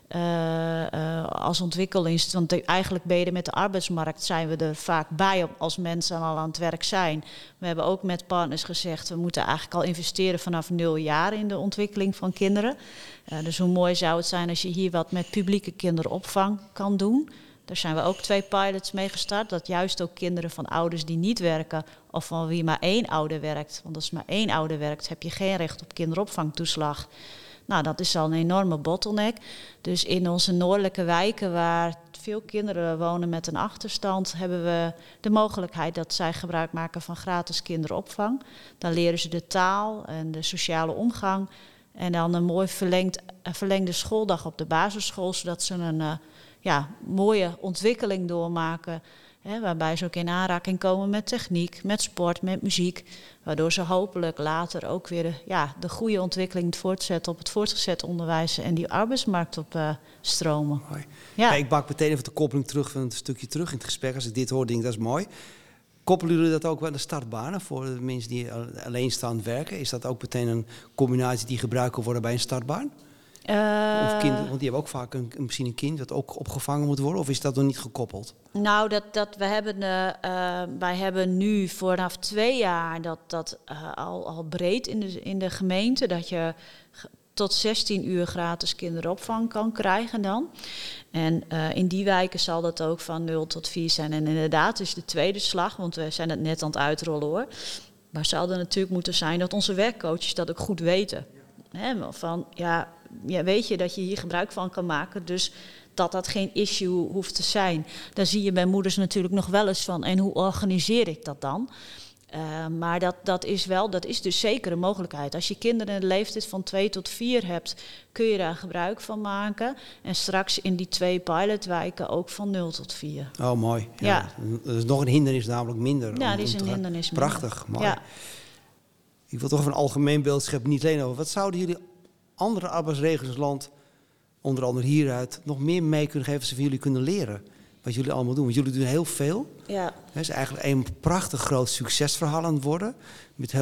Als ontwikkelings, want eigenlijk ben je met de arbeidsmarkt zijn we er vaak bij als mensen al aan het werk zijn. We hebben ook met partners gezegd, we moeten eigenlijk al investeren vanaf 0 jaar in de ontwikkeling van kinderen. Dus hoe mooi zou het zijn als je hier wat met publieke kinderopvang kan doen. Daar zijn we ook 2 pilots mee gestart. Dat juist ook kinderen van ouders die niet werken of van wie maar 1 ouder werkt. Want als maar 1 ouder werkt, heb je geen recht op kinderopvangtoeslag. Nou, dat is al een enorme bottleneck. Dus in onze noordelijke wijken waar veel kinderen wonen met een achterstand, hebben we de mogelijkheid dat zij gebruik maken van gratis kinderopvang. Dan leren ze de taal en de sociale omgang. En dan een mooi verlengde schooldag op de basisschool, zodat ze een mooie ontwikkeling doormaken. Waarbij ze ook in aanraking komen met techniek, met sport, met muziek. Waardoor ze hopelijk later ook weer de goede ontwikkeling voortzetten op het voortgezet onderwijs en die arbeidsmarkt op stromen.
Mooi.
Ja.
Ik maak meteen even de koppeling terug van een stukje terug in het gesprek. Als ik dit hoor, denk ik dat is mooi. Koppelen jullie dat ook wel aan de startbanen voor de mensen die alleenstaand werken? Is dat ook meteen een combinatie die gebruikt kan worden bij een startbaan? Of kinderen, want die hebben ook vaak misschien een kind dat ook opgevangen moet worden. Of is dat nog niet gekoppeld?
Nou, wij hebben nu vanaf 2 jaar dat al breed in de gemeente. Dat je tot 16 uur gratis kinderopvang kan krijgen dan. En in die wijken zal dat ook van 0 tot 4 zijn. En inderdaad is de tweede slag, want we zijn het net aan het uitrollen hoor. Maar zou er natuurlijk moeten zijn dat onze werkcoaches dat ook goed weten. Van, weet je dat je hier gebruik van kan maken, dus dat geen issue hoeft te zijn. Dan zie je bij moeders natuurlijk nog wel eens van, en hoe organiseer ik dat dan? Maar dat is dus zeker een mogelijkheid. Als je kinderen in de leeftijd van 2 tot 4 hebt, kun je daar gebruik van maken. En straks in die 2 pilotwijken ook van 0 tot 4.
Oh, mooi. Ja. Dat is nog een hindernis, namelijk minder.
Ja, die is een hindernis minder.
Prachtig, mooi.
Ja.
Ik wil toch even een algemeen beeld scheppen, niet alleen over. Wat zouden jullie andere arbeidsregels in het land, onder andere hieruit, nog meer mee kunnen geven, zodat jullie kunnen leren? Wat jullie allemaal doen. Want jullie doen heel veel.
Ja.
Het is eigenlijk een prachtig groot succesverhaal aan het worden. Met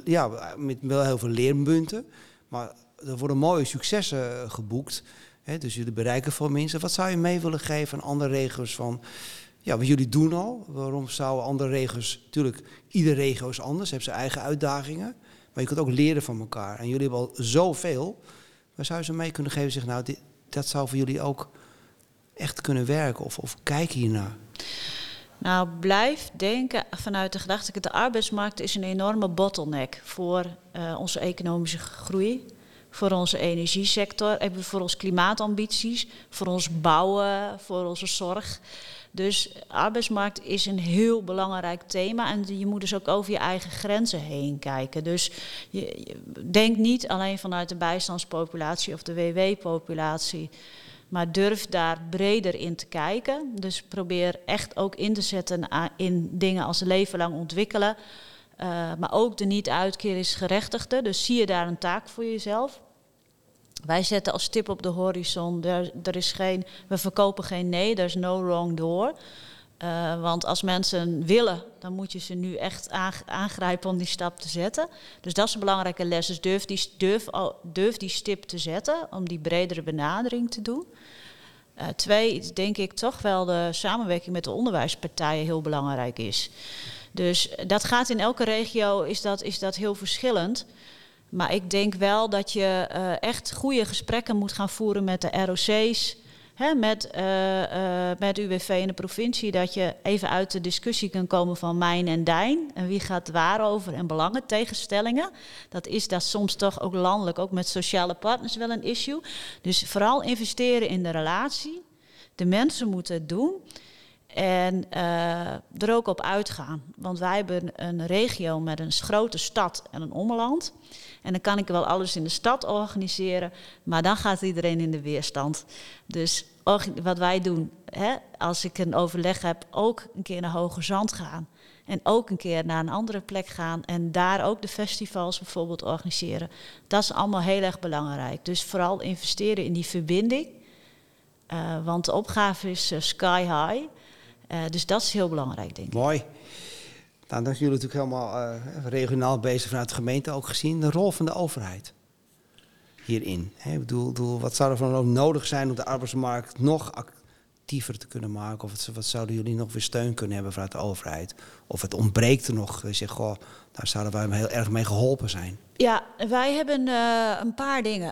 wel heel veel leerpunten. Maar er worden mooie successen geboekt. Dus jullie bereiken veel mensen. Wat zou je mee willen geven aan andere regio's van... Ja, wat jullie doen al. Waarom zouden andere regio's... Natuurlijk, iedere regio is anders. Heeft zijn eigen uitdagingen. Maar je kunt ook leren van elkaar. En jullie hebben al zoveel. Waar zou je ze mee kunnen geven? Zeg, nou, dat zou voor jullie ook echt kunnen werken. Of kijk hiernaar.
Nou, blijf denken vanuit de gedachte... de arbeidsmarkt is een enorme bottleneck voor onze economische groei, voor onze energiesector, voor onze klimaatambities, voor ons bouwen, voor onze zorg. Dus de arbeidsmarkt is een heel belangrijk thema en je moet dus ook over je eigen grenzen heen kijken. Dus je denk niet alleen vanuit de bijstandspopulatie of de WW-populatie, maar durf daar breder in te kijken. Dus probeer echt ook in te zetten in dingen als leven lang ontwikkelen. Maar ook de niet-uitkeringsgerechtigden. Dus zie je daar een taak voor jezelf. Wij zetten als stip op de horizon, we verkopen geen nee, er is no wrong door. Want als mensen willen, dan moet je ze nu echt aangrijpen om die stap te zetten. Dus dat is een belangrijke les. Dus durf die stip te zetten om die bredere benadering te doen. 2, denk ik toch wel de samenwerking met de onderwijspartijen heel belangrijk is. Dus dat gaat in elke regio, is dat heel verschillend. Maar ik denk wel dat je echt goede gesprekken moet gaan voeren met de ROC's, met UWV en de provincie. Dat je even uit de discussie kan komen van mijn en dijn. En wie gaat waarover en belangen, tegenstellingen. Dat is soms toch ook landelijk, ook met sociale partners wel een issue. Dus vooral investeren in de relatie. De mensen moeten het doen. En er ook op uitgaan. Want wij hebben een regio met een grote stad en een ommeland. En dan kan ik wel alles in de stad organiseren. Maar dan gaat iedereen in de weerstand. Dus wat wij doen, als ik een overleg heb, ook een keer naar Hoogezand gaan. En ook een keer naar een andere plek gaan. En daar ook de festivals bijvoorbeeld organiseren. Dat is allemaal heel erg belangrijk. Dus vooral investeren in die verbinding. Want de opgave is sky high. Dus dat is heel belangrijk, denk ik.
Mooi. Nou, dan zijn jullie natuurlijk helemaal regionaal bezig vanuit de gemeente ook gezien. De rol van de overheid hierin. Ik bedoel, wat zou er van ook nodig zijn om de arbeidsmarkt nog actiever te kunnen maken? Of wat zouden jullie nog weer steun kunnen hebben vanuit de overheid? Of het ontbreekt er nog? Je zegt, daar zouden wij heel erg mee geholpen zijn. Ja,
wij hebben een paar dingen.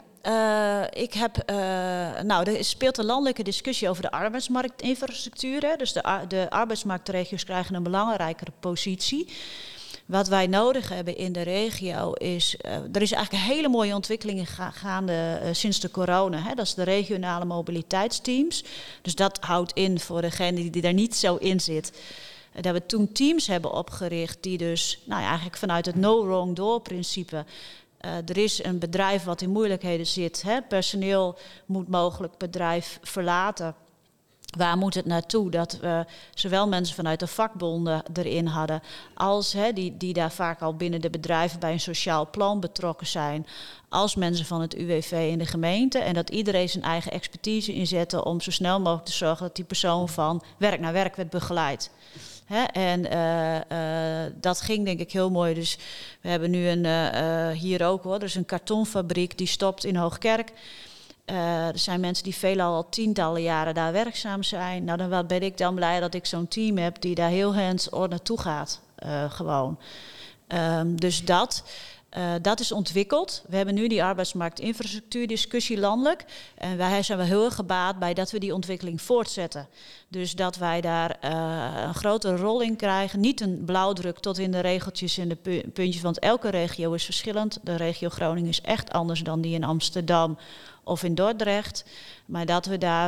Er speelt een landelijke discussie over de arbeidsmarktinfrastructuur. Hè. Dus de arbeidsmarktregio's krijgen een belangrijkere positie. Wat wij nodig hebben in de regio is... er is eigenlijk een hele mooie ontwikkeling gaande sinds de corona. Hè. Dat is de regionale mobiliteitsteams. Dus dat houdt in voor degene die daar niet zo in zit... Dat we toen teams hebben opgericht die dus eigenlijk vanuit het no wrong door principe... er is een bedrijf wat in moeilijkheden zit. Hè? Personeel moet mogelijk bedrijf verlaten. Waar moet het naartoe? Dat we zowel mensen vanuit de vakbonden erin hadden... als die daar vaak al binnen de bedrijven bij een sociaal plan betrokken zijn... als mensen van het UWV in de gemeente... en dat iedereen zijn eigen expertise inzette... om zo snel mogelijk te zorgen dat die persoon van werk naar werk werd begeleid... dat ging denk ik heel mooi. Dus we hebben nu hier ook hoor. Er is een kartonfabriek die stopt in Hoogkerk. Er zijn mensen die veelal al tientallen jaren daar werkzaam zijn. Nou, dan ben ik dan blij dat ik zo'n team heb die daar heel hands-on naartoe gaat. Gewoon. Dus dat. Dat is ontwikkeld. We hebben nu die arbeidsmarktinfrastructuurdiscussie landelijk. En wij zijn wel heel erg gebaat bij dat we die ontwikkeling voortzetten. Dus dat wij daar een grotere rol in krijgen. Niet een blauwdruk tot in de regeltjes en de puntjes. Want elke regio is verschillend. De regio Groningen is echt anders dan die in Amsterdam of in Dordrecht. Maar dat we daar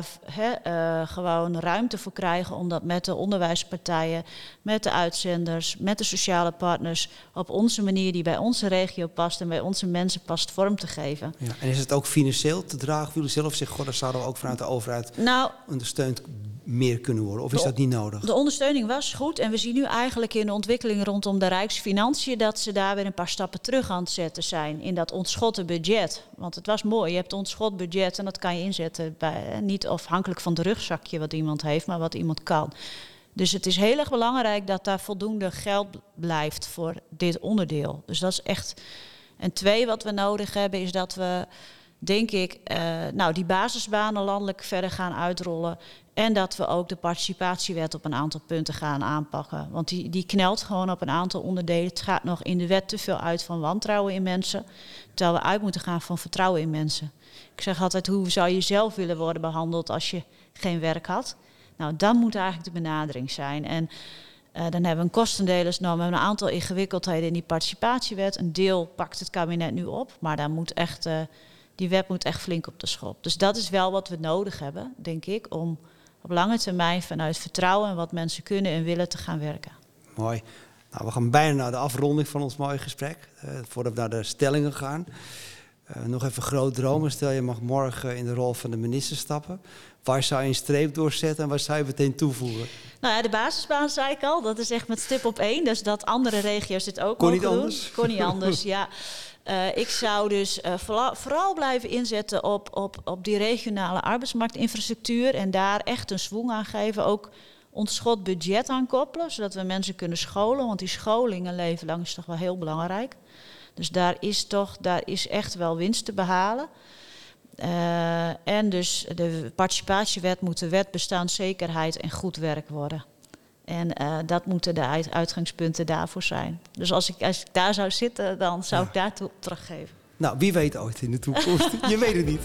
gewoon ruimte voor krijgen om dat met de onderwijspartijen, met de uitzenders, met de sociale partners op onze manier die bij onze regio past en bij onze mensen past vorm te geven.
Ja, en is het ook financieel te dragen? Jullie zelf zeggen, dat zouden we ook vanuit de overheid ondersteund meer kunnen worden? Of is dat niet nodig?
De ondersteuning was goed en we zien nu eigenlijk in de ontwikkeling rondom de Rijksfinanciën dat ze daar weer een paar stappen terug aan het zetten zijn in dat ontschotten budget. Want het was mooi, je hebt een ontschot budget en dat kan je inzetten bij, niet afhankelijk van het rugzakje wat iemand heeft, maar wat iemand kan. Dus het is heel erg belangrijk dat daar voldoende geld blijft voor dit onderdeel. Dus dat is echt. En 2, wat we nodig hebben is dat we, denk ik, die basisbanen landelijk verder gaan uitrollen. En dat we ook de participatiewet op een aantal punten gaan aanpakken. Want die knelt gewoon op een aantal onderdelen. Het gaat nog in de wet te veel uit van wantrouwen in mensen. Terwijl we uit moeten gaan van vertrouwen in mensen. Ik zeg altijd, hoe zou je zelf willen worden behandeld als je geen werk had? Nou, dan moet eigenlijk de benadering zijn. En dan hebben we een kostendelersnorm. We hebben een aantal ingewikkeldheden in die participatiewet. Een deel pakt het kabinet nu op. Maar daar moet echt, die wet moet echt flink op de schop. Dus dat is wel wat we nodig hebben, denk ik, om op lange termijn vanuit vertrouwen en wat mensen kunnen en willen te gaan werken.
Mooi. Nou, we gaan bijna naar de afronding van ons mooie gesprek. Voordat we naar de stellingen gaan. Nog even groot dromen. Stel je mag morgen in de rol van de minister stappen. Waar zou je een streep doorzetten en waar zou je meteen toevoegen?
Nou ja, de basisbaan zei ik al. Dat is echt met stip op 1. Dus dat andere regio's dit ook mogen doen. Kon niet anders, ja. Ik zou dus vooral blijven inzetten op die regionale arbeidsmarktinfrastructuur. En daar echt een zwoeng aan geven. Ook ontschot budget aan koppelen. Zodat we mensen kunnen scholen. Want die scholing een leven lang is toch wel heel belangrijk. Dus daar is echt wel winst te behalen. En dus de participatiewet moet de wet bestaanszekerheid en goed werk worden. En dat moeten de uitgangspunten daarvoor zijn. Dus als ik daar zou zitten, dan zou ik daartoe teruggeven.
Nou, wie weet ooit in de toekomst. Je weet het niet.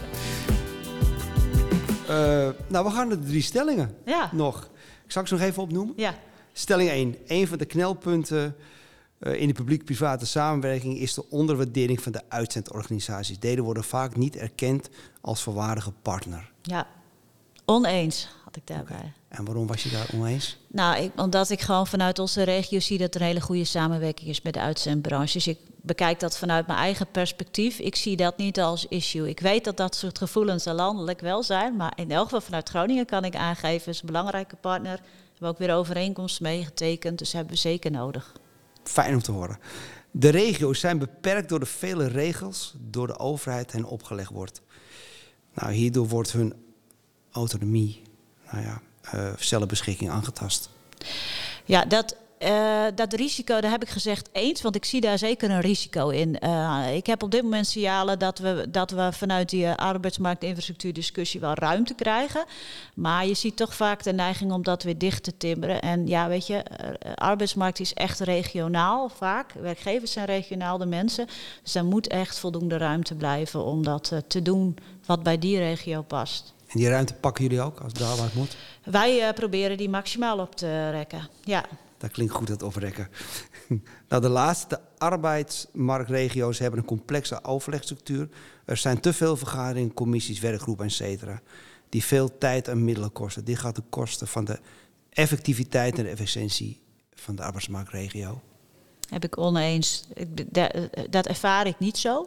We gaan naar de 3 stellingen nog. Ik zal ze nog even opnoemen.
Ja.
Stelling 1. Een van de knelpunten in de publiek-private samenwerking is de onderwaardering van de uitzendorganisaties. Deden worden vaak niet erkend als volwaardige partner.
Ja, oneens had ik daarbij.
Okay. En waarom was je daar oneens?
Nou, omdat ik gewoon vanuit onze regio zie dat er een hele goede samenwerking is met de uitzendbranche. Dus ik bekijk dat vanuit mijn eigen perspectief. Ik zie dat niet als issue. Ik weet dat dat soort gevoelens er landelijk wel zijn. Maar in elk geval vanuit Groningen kan ik aangeven, is een belangrijke partner. We hebben ook weer overeenkomsten meegetekend, dus hebben we zeker nodig.
Fijn om te horen. De regio's zijn beperkt door de vele regels door de overheid hen opgelegd wordt. Nou, hierdoor wordt hun autonomie, zelfbeschikking aangetast. Ja,
dat risico, daar heb ik gezegd eens, want ik zie daar zeker een risico in. Ik heb op dit moment signalen dat we vanuit die arbeidsmarktinfrastructuurdiscussie wel ruimte krijgen. Maar je ziet toch vaak de neiging om dat weer dicht te timmeren. En ja, weet je, arbeidsmarkt is echt regionaal vaak. Werkgevers zijn regionaal, de mensen. Dus er moet echt voldoende ruimte blijven om dat te doen wat bij die regio past.
En die ruimte pakken jullie ook, als het daar waar het moet?
Wij proberen die maximaal op te rekken, ja.
Dat klinkt goed, dat oprekken. Nou, de laatste arbeidsmarktregio's hebben een complexe overlegstructuur. Er zijn te veel vergaderingen, commissies, werkgroepen, etc. die veel tijd en middelen kosten. Dit gaat ten koste van de effectiviteit en de efficiëntie van de arbeidsmarktregio.
Heb ik oneens. Dat ervaar ik niet zo.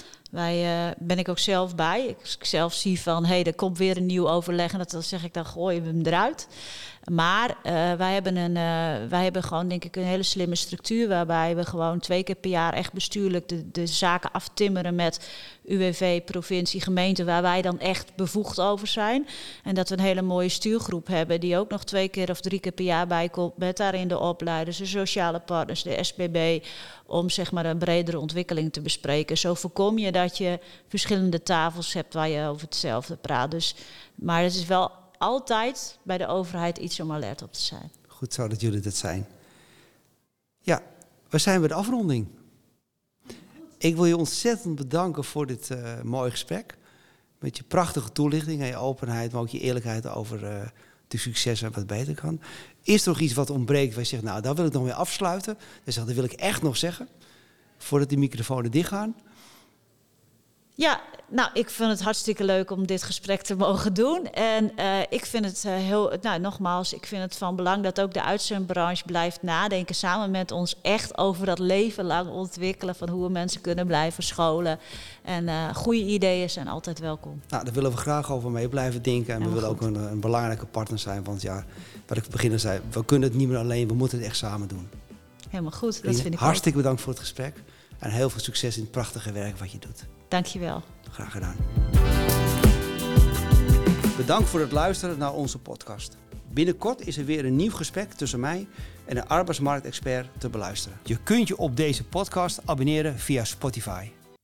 Ben ik ook zelf bij. Ik zelf zie van, er komt weer een nieuw overleg. En dan zeg ik, dan gooien we hem eruit. Maar wij hebben gewoon, denk ik, een hele slimme structuur. Waarbij we gewoon 2 keer per jaar echt bestuurlijk de zaken aftimmeren met UWV, provincie, gemeente. Waar wij dan echt bevoegd over zijn. En dat we een hele mooie stuurgroep hebben. Die ook nog 2 keer of 3 keer per jaar bijkomt. Met daarin de opleiders, de sociale partners, de SBB. Om zeg maar een bredere ontwikkeling te bespreken. Zo voorkom je dat je verschillende tafels hebt waar je over hetzelfde praat. Dus, maar het is wel altijd bij de overheid iets om alert op te zijn.
Goed zo dat jullie dat zijn. Ja, we zijn bij de afronding. Ik wil je ontzettend bedanken voor dit mooie gesprek. Met je prachtige toelichting en je openheid, maar ook je eerlijkheid over de successen en wat beter kan. Is er nog iets wat ontbreekt waar je zegt, nou, daar wil ik nog mee afsluiten. Dat wil ik echt nog zeggen, voordat die microfoons dichtgaan.
Ja, nou, ik vind het hartstikke leuk om dit gesprek te mogen doen. En ik vind het nogmaals, ik vind het van belang dat ook de uitzendbranche blijft nadenken samen met ons echt over dat leven lang ontwikkelen van hoe we mensen kunnen blijven scholen. En goede ideeën zijn altijd welkom.
Nou, daar willen we graag over mee blijven denken. En we willen ook een belangrijke partner zijn. Want ja, wat ik te beginnen zei, we kunnen het niet meer alleen, we moeten het echt samen doen.
Helemaal goed, dat vind ik
hartstikke bedankt voor het gesprek. En heel veel succes in het prachtige werk wat je doet.
Dankjewel.
Graag gedaan. Bedankt voor het luisteren naar onze podcast. Binnenkort is er weer een nieuw gesprek tussen mij en een arbeidsmarktexpert te beluisteren. Je kunt je op deze podcast abonneren via Spotify.